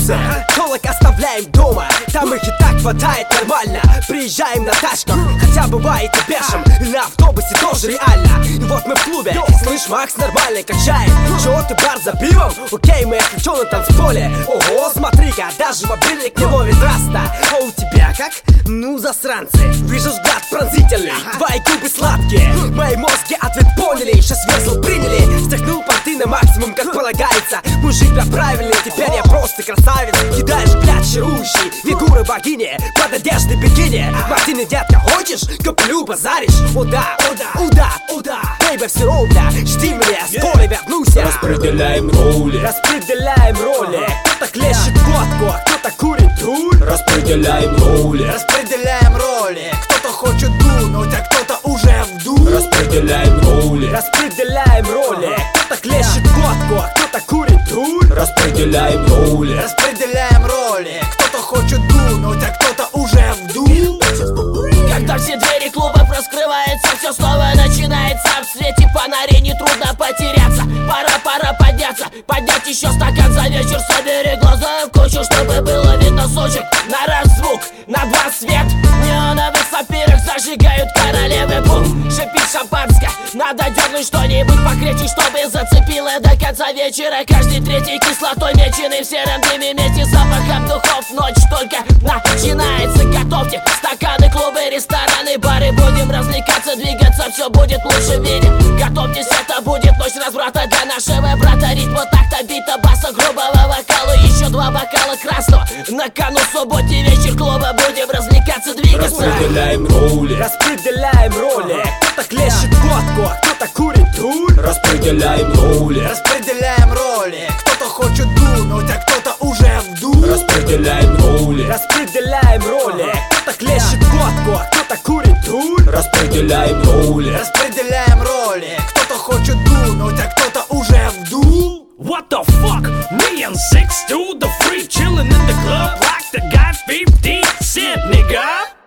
автобусы, толок оставляем дома, там их и так хватает нормально. Приезжаем на тачках, хотя бывает и пешим, и на автобусе тоже реально. И вот мы в клубе, слышь, Макс нормально качает. Чего ты, бар, за пивом? Окей, мы если чё на танцполе. Ого, смотри-ка, даже мобильник не ловит раста. А у тебя как? Ну, засранцы. Вижу взгляд пронзительный, твои губы сладкие, мои мозги ответ поняли, сейчас весел приняли. Стряхнул понты на максимум, как полагается. Мужик, да, правильный, теперь я просто красавец. Кидаешь взгляд чарующий, фигуры богини, под одеждой бикини. Мартины, детка, хочешь? Куплю, базаришь? О да, о да, о да, о да. Бейби, все ровно, жди меня, скоро вернусь я. Распределяем роли, распределяем роли. Кто-то клещет водку, а кто-то курит дурь. Распределяем роли, распределяем роли. Кто-то хочет дунуть, а кто-то уже вдул. Распределяем роли, распределяем роли. Кто-то клещет водку, а кто-то курит дурь. Распределяем роли, распределяем роли. Кто-то хочет дунуть, а кто-то уже вдул. Когда все двери клуба раскрываются, все снова начинается. В свете фонарей нетрудно потеряться. Пора подняться, поднять еще стакан за вечер. Собери глаза в кучу, чтобы было видно сучек. На раз звук, на два свет. Неоновых сапирах зажигают королевы. Бум, шипит шампанское. Надо дернуть что-нибудь покрепче, чтобы зацепило до конца вечера. Каждый третий кислотой меченый в сером дыме вместе с запахом духов. Ночь только начинается, готовьте стаканы, клубы, рестораны, бары. Будем развлекаться, двигаться, все будет лучше в мире. Готовьтесь, это будет ночь разврата для нашего брата. Ритма такта, бита, баса, грубого вокала. Еще два бокала красного на кону, субботний вечер клуба. Будем развлекаться, двигаться. распределяем роли, распределяем роли. Кто-то клещет водку, а кто-то курит дурь. Распределяем роли, распределяем роли. Кто-то хочет дунуть, а кто-то уже вдул. Распределяем роли, распределяем роли. Кто-то клещет водку, а кто-то курит дурь. Распределяем роли, распределяем роли. Кто-то хочет дунуть, а кто-то уже вдул. What the fuck? Me and 6'2", the freak, chillin' in the club like the guy 50 Cent, nigga.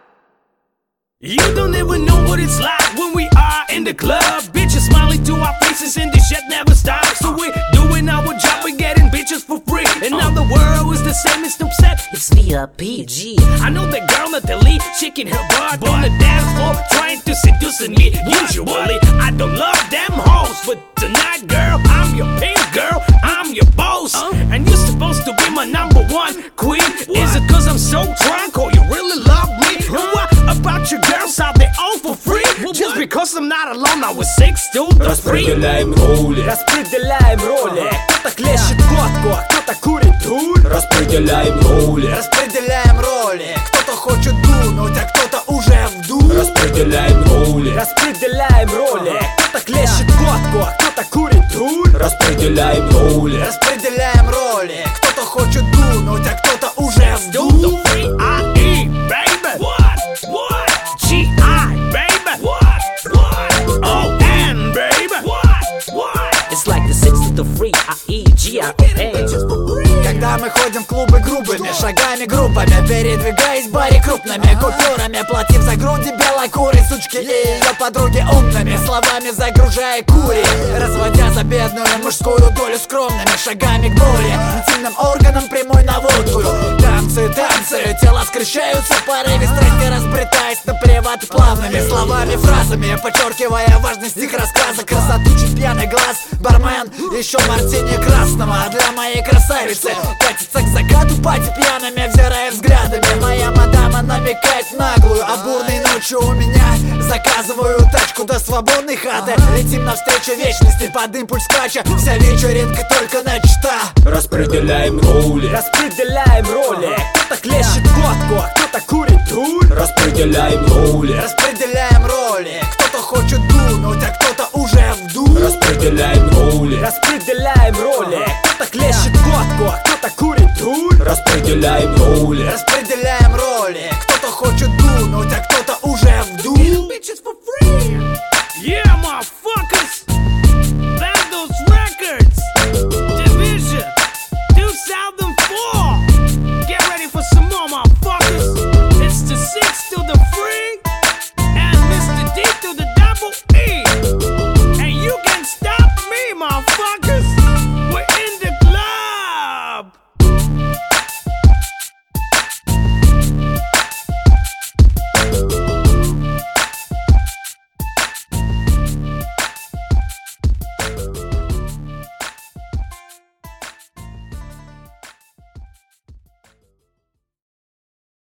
You don't even know what it's like when we are in the club. Bitches smiling to our faces and this shit never stops. So we're doing our job, we're getting bitches for free. And now the world is the same as Snoop said, it's VRPG. I know that girl Natalie, shaking her butt on the dance floor, trying to seduce me. Usually, I don't love them hoes, but tonight, girl, I'm your pink girl, I'm your boss. And you're supposed to be my number one queen. Is it cause I'm so drunk or you really love me? And what about your girls out there all for free? Just because I'm not alone, I was 6'2", the freak. распределяем роли, распределяем роли. Кто-то клещет водку, а кто-то курит дурь. распределяем роли, распределяем роли. Кто-то хочет дунуть, а кто-то уже вдул. распределяем роли, распределяем роли. Кто-то клещет водку, а кто-то курит дурь. распределяем роли, распределяем роли. Кто-то хочет дунуть, а кто-то уже вдул. I-E, baby. What? G-I, baby. What? O-N, baby. What? It's like the 6 to the free, I-E-G-I-O-N. Когда мы ходим в клубы грубыми шагами, группами, передвигаясь в баре крупными купюрами, платим за груди белокурой сучки и ее подруги умными словами, загружая кури, разводя за бедную мужскую долю скромными шагами к боли, интимным органам прямой наводкую. Танцы, танцы, тела скрещаются в порыве страсти, разбретаясь на приват плавными словами, фразами, подчеркивая важность их рассказа, красоту чуть пьяный глаз, бармен, еще мартини красного для моей красавицы. Катится к закату, пати пьяными взирая взглядами. Моя мадама намекает наглую, а бурной ночью у меня заказываю тачку до свободной хаты. Летим навстречу вечности под импульс скача, вся вечеринка только начата. распределяем роли, распределяем роли. Кто-то клещет водку, а кто-то курит дурь. распределяем роли, распределяем роли. Кто-то хочет дунуть, а кто-то уже вдул. распределяем роли, распределяем роли. Кто-то клещет водку, а кто-то курит дурь. распределяем роли, распределяем роли. Кто-то хочет дунуть, а кто-то уже вдул. Yeah, my